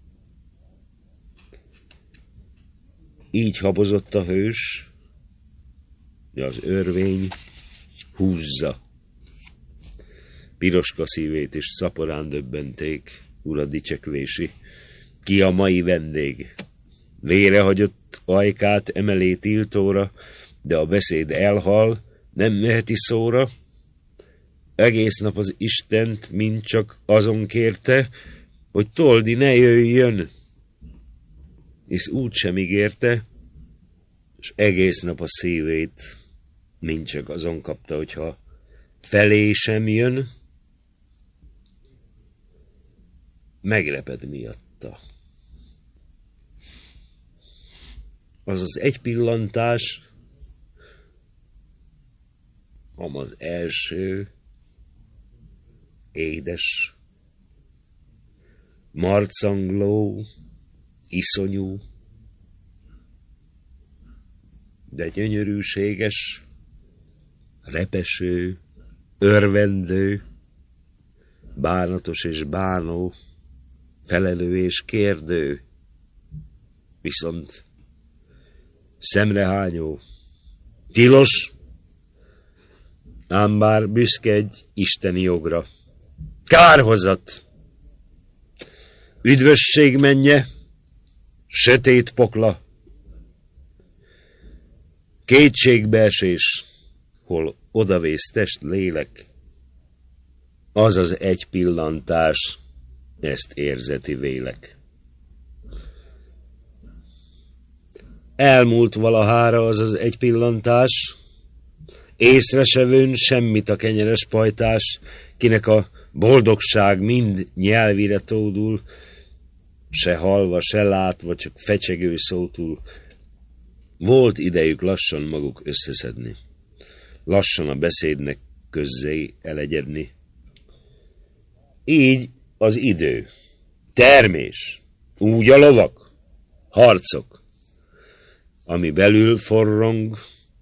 Így habozott a hős, de az örvény húzza. Piroska szívét is szaporán döbbenték, ura dicsekvési. Ki a mai vendég? Vérehagyott ajkát emelé tiltóra, de a beszéd elhal, nem meheti szóra. Egész nap az Istent mind csak azon kérte, hogy Toldi ne jöjjön, hisz úgy sem ígérte, és egész nap a szívét mind csak azon kapta, hogyha felé sem jön, megreped miatta. Az az egy pillantás, am az első, édes, marcangló, iszonyú, de gyönyörűséges, repeső, örvendő, bánatos és bánó, felelő és kérdő, viszont szemrehányó, tilos, ám bár büszke egy isteni jogra. Kárhozat! Üdvösség menje, sötét pokla, kétségbeesés, hol odavész test, lélek, az az egy pillantás, ezt érzeti vélek. Elmúlt valahára az az egy pillantás, észre se vőn semmit a kenyeres pajtás, kinek a boldogság mind nyelvire tódul, se halva, se látva, csak fecsegő szótul. Volt idejük lassan maguk összeszedni, lassan a beszédnek közzé elegyedni. Így az idő, termés, úgy a lovak, harcok, ami belül forrong,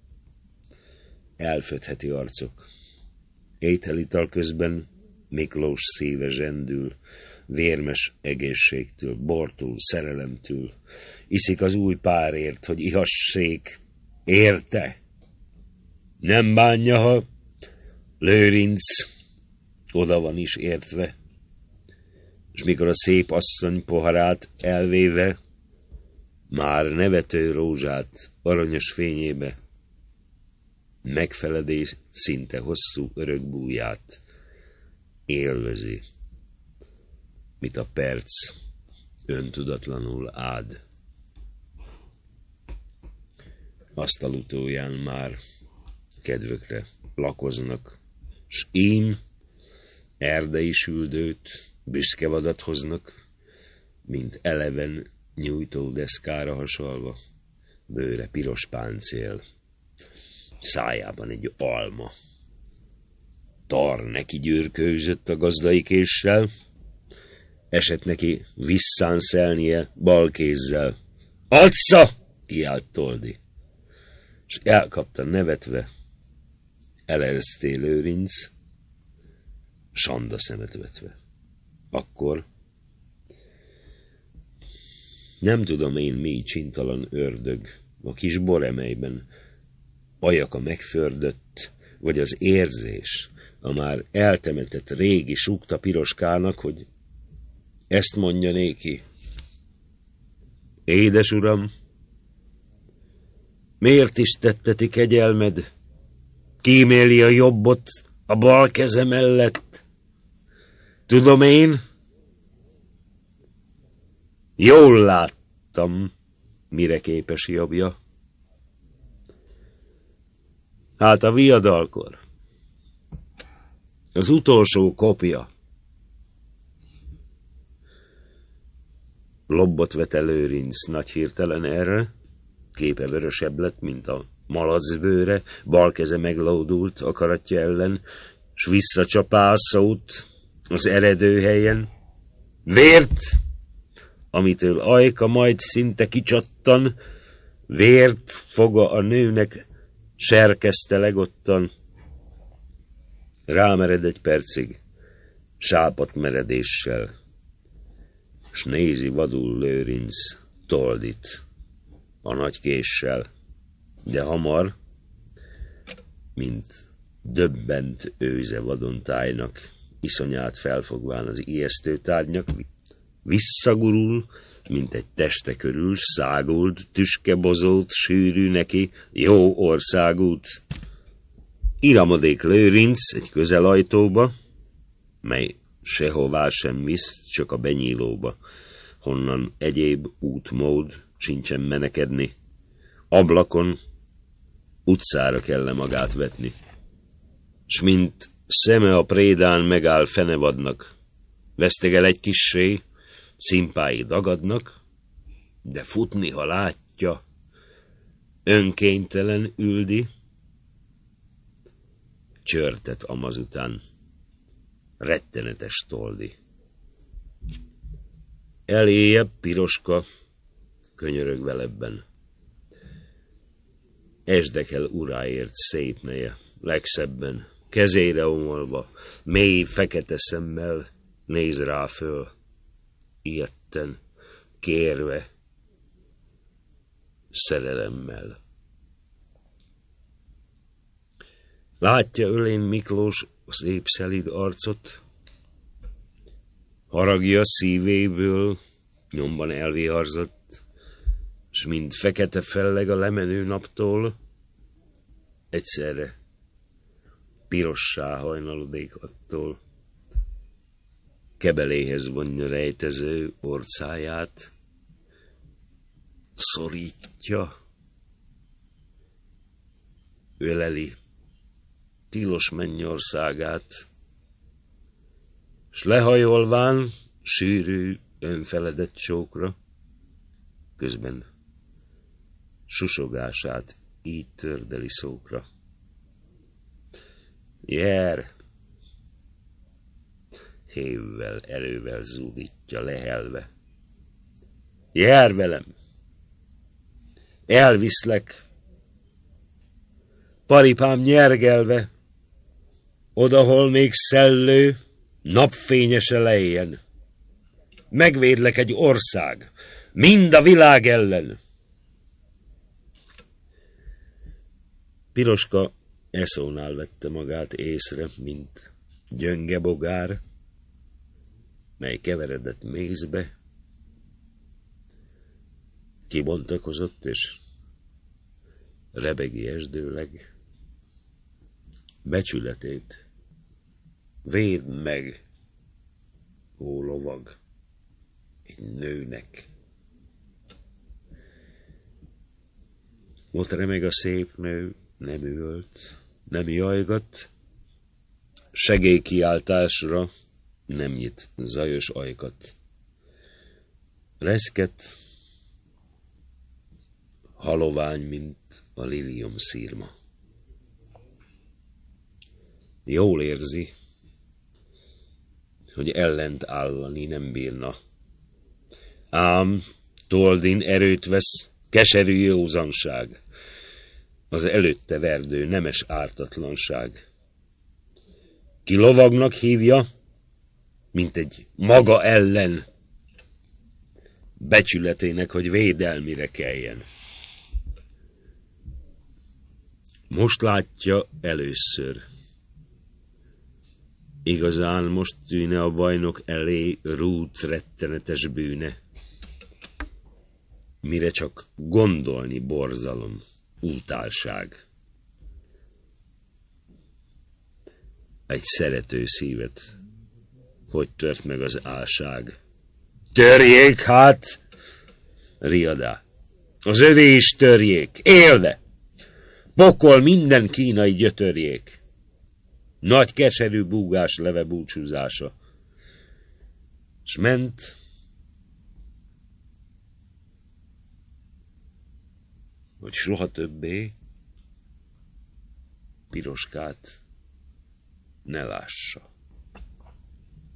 elfötheti arcok. Éthelital közben Miklós szíve zsendül, vérmes egészségtől, bortól, szerelemtől. Iszik az új párért, hogy ihassék, érte. Nem bánja, ha Lőrinc oda van is értve, és mikor a szép asszony poharát elvéve, már nevető rózsát aranyos fényébe, megfeledés szinte hosszú örök búját élvezi, mit a perc öntudatlanul ád. Asztalutóján már kedvökre lakoznak, s ím erdei süldőt, büszke vadat hoznak, mint eleven nyújtó deszkára hasalva, bőre piros páncél, szájában egy alma. Tar neki gyűrkőzött a gazdai késsel, esett neki visszánszelnie bal kézzel. Adsza! Kiált Toldi, és elkapta nevetve, elerzté Lőrinc, sanda szemet vetve. Akkor nem tudom én mi csintalan ördög a kis boremelyben, ajaka megfördött, vagy az érzés, a már eltemetett régi súgta Piroskának, hogy ezt mondja néki. Édes uram, miért is tetteti kegyelmed? Kíméli a jobbot a bal keze mellett. Tudom én, jól láttam, mire képes jobbja. Hát a viadalkor, az utolsó kopja. Lobbot vete Lőrinc nagy hirtelen erre, képe vörösebb lett, mint a malacbőre, bal keze meglódult akaratja ellen, s visszacsapá a szót az eredő helyen. Vért, amitől ajka majd szinte kicsattan, vért foga a nőnek, serkezte legottan. Rámered egy percig, sápadt meredéssel, s nézi vadul Lőrinc Toldit a nagy késsel, de hamar, mint döbbent őze vadontájnak, iszonyát felfogván az ijesztő tárgyak, visszagurul, mint egy teste körül, szágult, tüskebozolt, sűrű neki, jó országút. Iramodék Lőrinc egy közelajtóba, mely sehová sem visz, csak a benyílóba, honnan egyéb útmód sincsen menekedni. Ablakon utcára kell magát vetni, s mint szeme a prédán megáll fenevadnak, vesztegel egy kissé, szimpái dagadnak, de futni, ha látja, önkénytelen üldi, csörtet amaz után, rettenetes Toldi. Eléje Piroska könyörög velebben. Esdekel uráért szép neje, legszebben, kezére omolva, mély fekete szemmel néz rá föl, ilyetten, kérve, szerelemmel. Látja ölén Miklós a szép szelíd arcot, haragja szívéből nyomban elviharzott, s mind fekete felleg a lemenő naptól, egyszerre pirossá hajnalodik attól. Kebeléhez vonja rejtező orcáját, szorítja, öleli tilos mennyországát, s lehajolván sűrű önfeledett csókra, közben susogását így tördeli szókra. Jár! Hévvel, erővel zúdítja lehelve. Jár velem! Elviszlek, paripám nyergelve, odahol még szellő, napfényes elején. Megvédlek egy ország, mind a világ ellen. Piroska eszónál vette magát észre, mint gyönge bogár, mely keveredett mézbe, kibontakozott és rebegi esdőleg. Becsületét védd meg, ó lovag, egy nőnek. Ott remeg a szép nő, nem üvölt, nem jajgat, segélykiáltásra nem nyit zajos ajkat. Reszket, halovány, mint a lilium szírma. Jól érzi, hogy ellent állani nem bírna. Ám Toldin erőt vesz, keserű józanság, az előtte verdő nemes ártatlanság. Ki lovagnak hívja, mint egy maga ellen, becsületének, hogy védelmire keljen. Most látja először. Igazán most tűne a bajnok elé rút rettenetes bűne, mire csak gondolni borzalom, útálság. Egy szerető szívet, hogy tört meg az álság. Törjék hát! Riadá. Az övé is törjék, élve! Pokol minden kínai gyötörjék. Nagy keserű búgás leve búcsúzása. S ment, hogy soha többé Piroskát ne lássa.